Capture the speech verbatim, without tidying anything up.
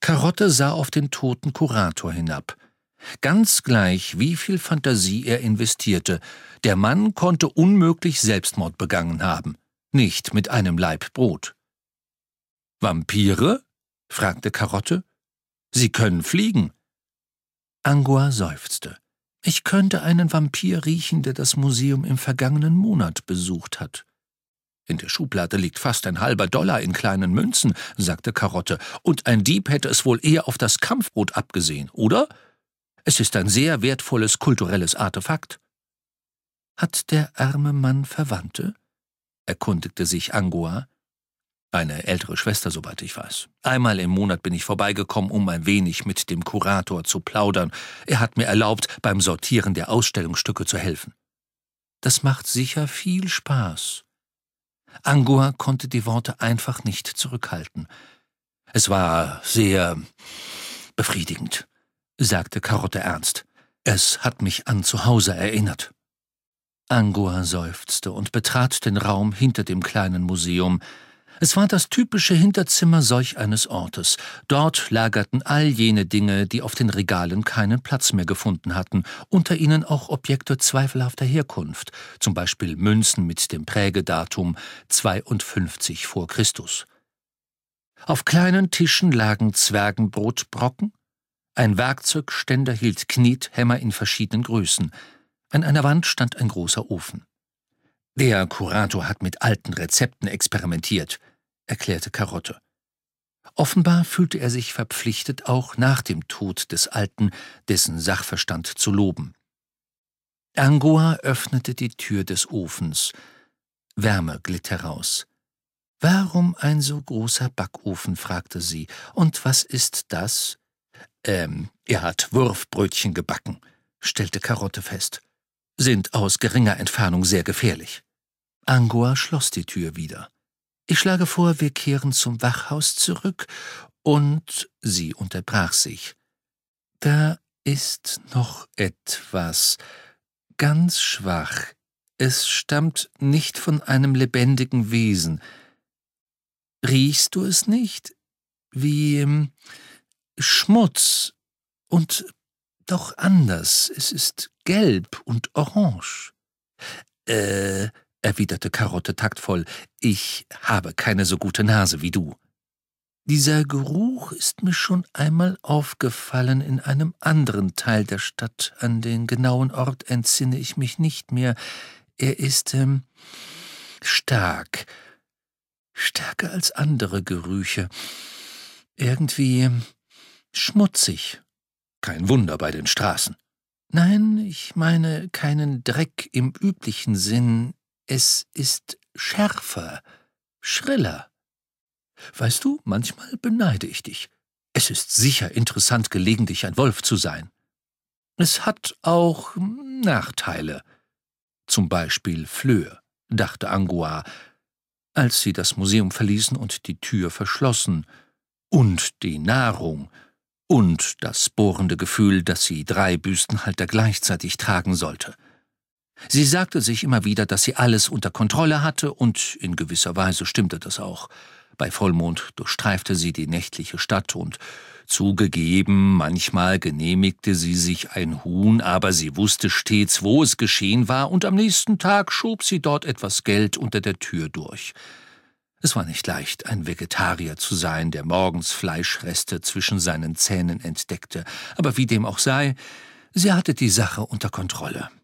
Karotte sah auf den toten Kurator hinab. Ganz gleich, wie viel Fantasie er investierte, der Mann konnte unmöglich Selbstmord begangen haben, nicht mit einem Laib Brot. »Vampire?« fragte Karotte. »Sie können fliegen.« Angua seufzte. »Ich könnte einen Vampir riechen, der das Museum im vergangenen Monat besucht hat.« »In der Schublade liegt fast ein halber Dollar in kleinen Münzen«, sagte Karotte, »und ein Dieb hätte es wohl eher auf das Kampfbrot abgesehen, oder? Es ist ein sehr wertvolles kulturelles Artefakt.« »Hat der arme Mann Verwandte?« erkundigte sich Angua. »Eine ältere Schwester, soweit ich weiß. Einmal im Monat bin ich vorbeigekommen, um ein wenig mit dem Kurator zu plaudern. Er hat mir erlaubt, beim Sortieren der Ausstellungsstücke zu helfen.« »Das macht sicher viel Spaß.« Angua konnte die Worte einfach nicht zurückhalten. »Es war sehr befriedigend«, sagte Karotte ernst. »Es hat mich an zu Hause erinnert.« Angua seufzte und betrat den Raum hinter dem kleinen Museum. Es war das typische Hinterzimmer solch eines Ortes. Dort lagerten all jene Dinge, die auf den Regalen keinen Platz mehr gefunden hatten, unter ihnen auch Objekte zweifelhafter Herkunft, zum Beispiel Münzen mit dem Prägedatum zweiundfünfzig vor Christus. Auf kleinen Tischen lagen Zwergenbrotbrocken, ein Werkzeugständer hielt Knethämmer in verschiedenen Größen, an einer Wand stand ein großer Ofen. »Der Kurator hat mit alten Rezepten experimentiert«, erklärte Karotte. Offenbar fühlte er sich verpflichtet, auch nach dem Tod des Alten dessen Sachverstand zu loben. Angua öffnete die Tür des Ofens. Wärme glitt heraus. »Warum ein so großer Backofen?« fragte sie. »Und was ist das?« »Ähm, er hat Wurfbrötchen gebacken«, stellte Karotte fest. »Sind aus geringer Entfernung sehr gefährlich.« Angua schloss die Tür wieder. »Ich schlage vor, wir kehren zum Wachhaus zurück und...« Sie unterbrach sich. »Da ist noch etwas, ganz schwach. Es stammt nicht von einem lebendigen Wesen. Riechst du es nicht? Wie ähm, Schmutz und doch anders. Es ist gelb und orange.« »Äh...« erwiderte Karotte taktvoll, »ich habe keine so gute Nase wie du.« »Dieser Geruch ist mir schon einmal aufgefallen in einem anderen Teil der Stadt. An den genauen Ort entsinne ich mich nicht mehr. Er ist ähm, stark, stärker als andere Gerüche. Irgendwie ähm, schmutzig. Kein Wunder bei den Straßen.« »Nein, ich meine keinen Dreck im üblichen Sinn. Es ist schärfer, schriller. Weißt du, manchmal beneide ich dich. Es ist sicher interessant, gelegentlich ein Wolf zu sein. Es hat auch Nachteile. Zum Beispiel Flöhe«, dachte Angua, als sie das Museum verließen und die Tür verschlossen. »Und die Nahrung und das bohrende Gefühl, dass sie drei Büstenhalter gleichzeitig tragen sollte.« Sie sagte sich immer wieder, dass sie alles unter Kontrolle hatte, und in gewisser Weise stimmte das auch. Bei Vollmond durchstreifte sie die nächtliche Stadt, und zugegeben, manchmal genehmigte sie sich ein Huhn, aber sie wusste stets, wo es geschehen war, und am nächsten Tag schob sie dort etwas Geld unter der Tür durch. Es war nicht leicht, ein Vegetarier zu sein, der morgens Fleischreste zwischen seinen Zähnen entdeckte, aber wie dem auch sei, sie hatte die Sache unter Kontrolle.